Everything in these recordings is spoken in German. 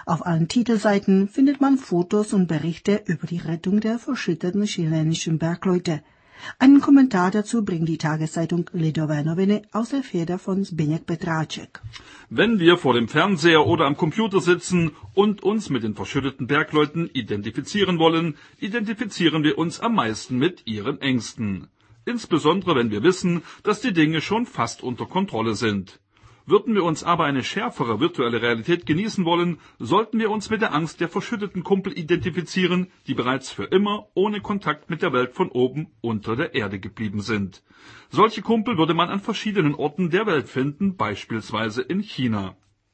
Auf allen Titelseiten findet man Fotos und Berichte über die Rettung der verschütteten chilenischen Bergleute. Einen Kommentar dazu bringt die Tageszeitung Lidové noviny aus der Feder von Zbyněk Petráček. Wenn wir vor dem Fernseher oder am Computer sitzen und uns mit den verschütteten Bergleuten identifizieren wollen, identifizieren wir uns am meisten mit ihren Ängsten. Insbesondere wenn wir wissen, dass die Dinge schon fast unter Kontrolle sind. Würden wir uns aber eine schärfere virtuelle Realität genießen wollen, sollten wir uns mit der Angst der verschütteten Kumpel identifizieren, die bereits für immer ohne Kontakt mit der Welt von oben unter der Erde geblieben sind. Solche Kumpel würde man an verschiedenen Orten der Welt finden, beispielsweise in China.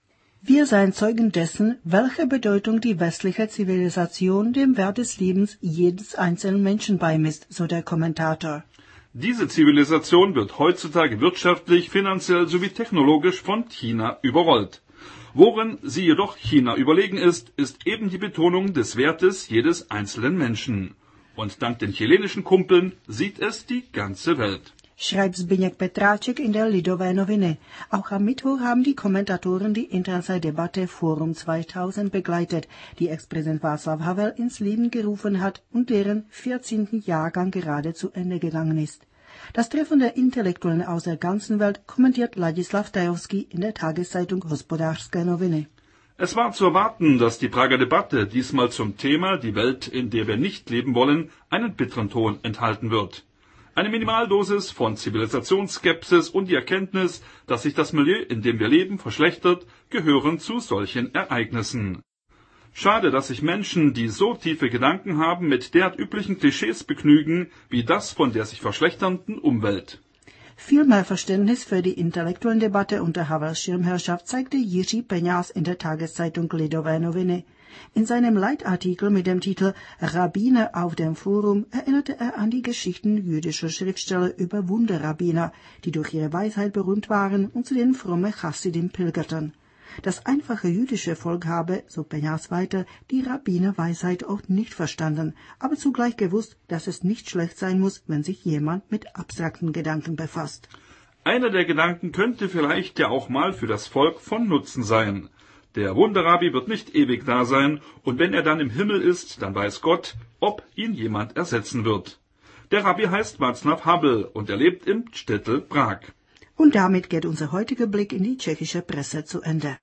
Wir seien Zeugen dessen, welche Bedeutung die westliche Zivilisation dem Wert des Lebens jedes einzelnen Menschen beimisst, so der Kommentator. Diese Zivilisation wird heutzutage wirtschaftlich, finanziell sowie technologisch von China überrollt. Worin sie jedoch China überlegen ist, ist eben die Betonung des Wertes jedes einzelnen Menschen. Und dank den chilenischen Kumpeln sieht es die ganze Welt. Schreibt Zbyněk Petráček in der Lidové noviny. Auch am Mittwoch haben die Kommentatoren die Internetdebatte Forum 2000 begleitet, die Ex-Präsident Václav Havel ins Leben gerufen hat und deren 14. Jahrgang gerade zu Ende gegangen ist. Das Treffen der Intellektuellen aus der ganzen Welt kommentiert Ladislav Tajovský in der Tageszeitung Hospodářské noviny. Es war zu erwarten, dass die Prager Debatte diesmal zum Thema die Welt, in der wir nicht leben wollen, einen bitteren Ton enthalten wird. Eine Minimaldosis von Zivilisationsskepsis und die Erkenntnis, dass sich das Milieu, in dem wir leben, verschlechtert, gehören zu solchen Ereignissen. Schade, dass sich Menschen, die so tiefe Gedanken haben, mit derart üblichen Klischees begnügen, wie das von der sich verschlechternden Umwelt. Viel mehr Verständnis für die intellektuelle Debatte unter Havels Schirmherrschaft zeigte Jiří Peňáz in der Tageszeitung Lidové noviny. In seinem Leitartikel mit dem Titel Rabbiner auf dem Forum erinnerte er an die Geschichten jüdischer Schriftsteller über Wunderrabbiner, die durch ihre Weisheit berühmt waren und zu denen fromme Chassidim pilgerten. Das einfache jüdische Volk habe, so Peňáz weiter, die Rabbinerweisheit oft nicht verstanden, aber zugleich gewusst, dass es nicht schlecht sein muss, wenn sich jemand mit abstrakten Gedanken befasst. Einer der Gedanken könnte vielleicht ja auch mal für das Volk von Nutzen sein. Der Wunderrabbi wird nicht ewig da sein, und wenn er dann im Himmel ist, dann weiß Gott, ob ihn jemand ersetzen wird. Der Rabbi heißt Václav Havel und er lebt im Städtel Prag. Und damit geht unser heutiger Blick in die tschechische Presse zu Ende.